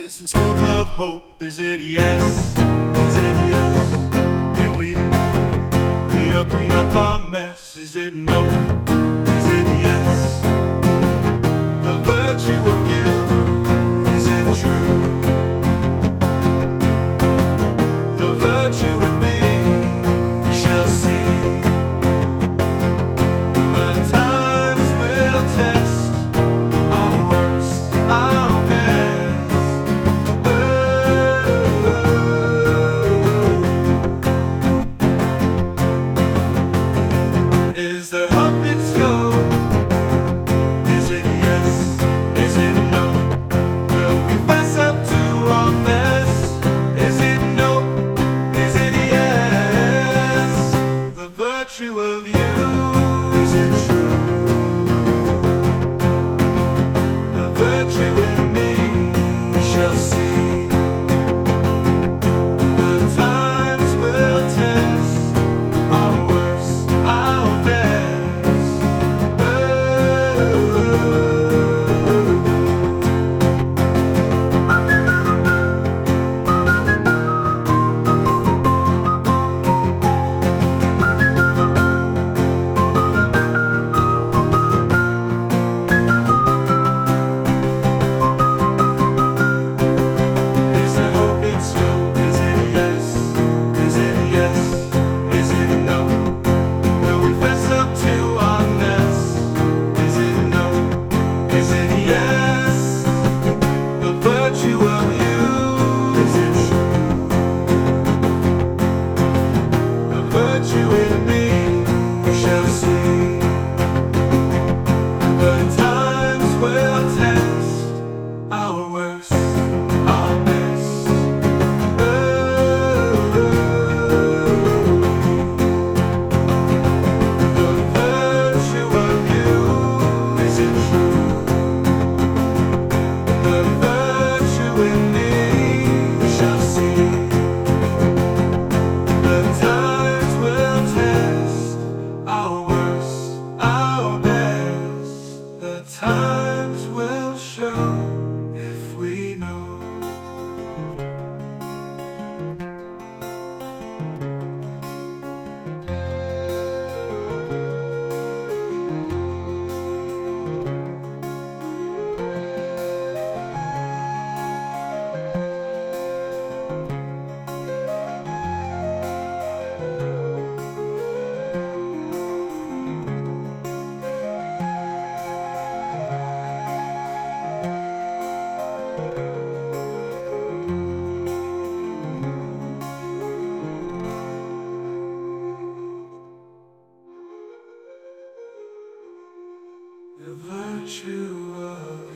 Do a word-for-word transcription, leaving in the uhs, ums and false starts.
Is it still of hope? Is it yes? Is it yes? Can we clean up, clean up our mess? Is it no? Is it yes? The virtue of you, is it true? The virtue in me, we shall see. The times will test our worst, our best. Is there hope in scope? Is it yes? Is it no? Will we fess up to our best? Is it no? Is it yes? The virtue of you, is it true? The virtue in me, we shall see. The times will test our worst, our best. Times will show if we know. The virtue of